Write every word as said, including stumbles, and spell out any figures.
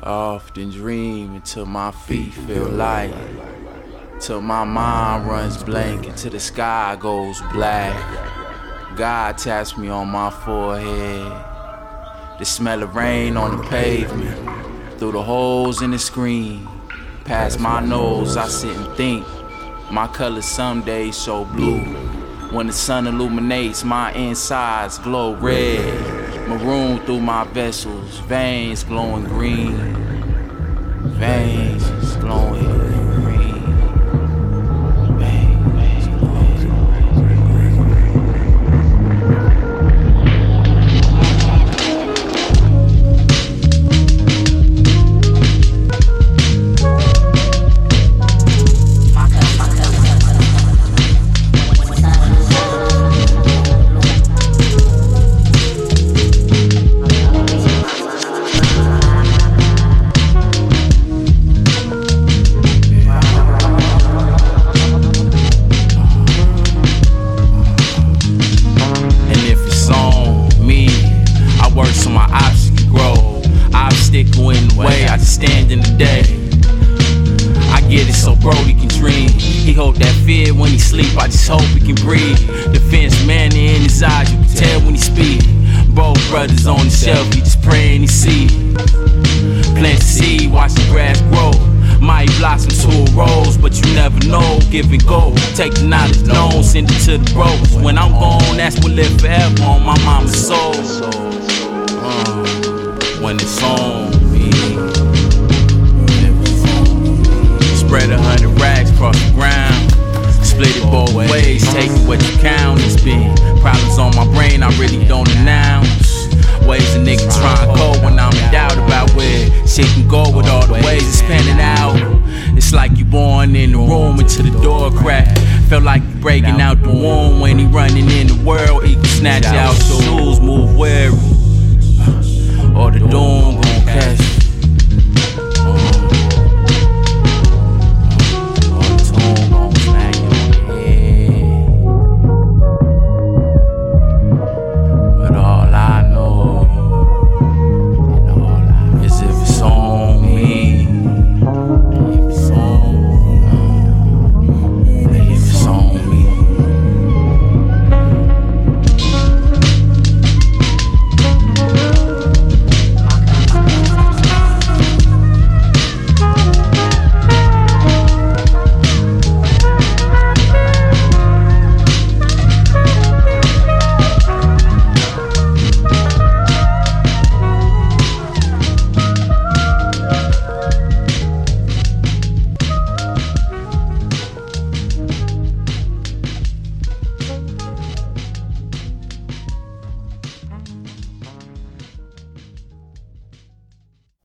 often dream until my feet feel light, till my mind runs blank, until the sky goes black. God taps me on my forehead, the smell of rain on the pavement, through the holes in the screen. Past my nose I sit and think, my colors some days so blue. When the sun illuminates, my insides glow red, maroon through my vessels, veins glowing green, veins glowing green, veins glowing in the way, I just stand in the day. I get it so Brody can dream. He hold that fear when he sleep, I just hope he can breathe. Defense man in his eyes, you can tell when he speak. Both brothers on the shelf, he just praying he see. Plant the seed, watch the grass grow. Might blossom to a rose, but you never know. Give and go, take the knowledge known, send it to the bros. When I'm gone, that's what live forever on my mama's soul. uh, When it's on me, spread a hundred rags across the ground, split it both ways, take it what you count. It's been problems on my brain I really don't announce. Ways a nigga trying to go when I'm in doubt about where shit can go with all the ways it's panning out. It's like you born in the room until the door crack. Felt like you breaking out the womb when he running in the world. He can snatch out shoes, move wary, or the doom